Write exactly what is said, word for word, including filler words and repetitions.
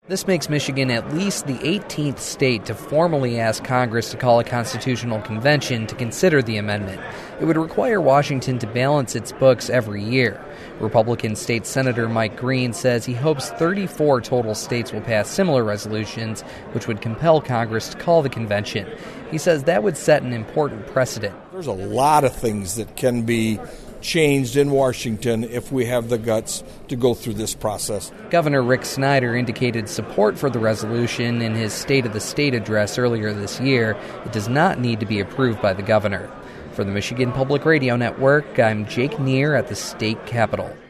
This makes Michigan at least the eighteenth state to formally ask Congress to call a constitutional convention to consider the amendment. It would require Washington to balance its books every year. Republican State Senator Mike Green says he hopes thirty-four total states will pass similar resolutions, which would compel Congress to call the convention. He says that would set an important precedent. There's a lot of things that can be changed in Washington if we have the guts to go through this process. Governor Rick Snyder indicated support for the resolution in his State of the State address earlier this year. It does not need to be approved by the governor. For the Michigan Public Radio Network, I'm Jake Neer at the state capitol.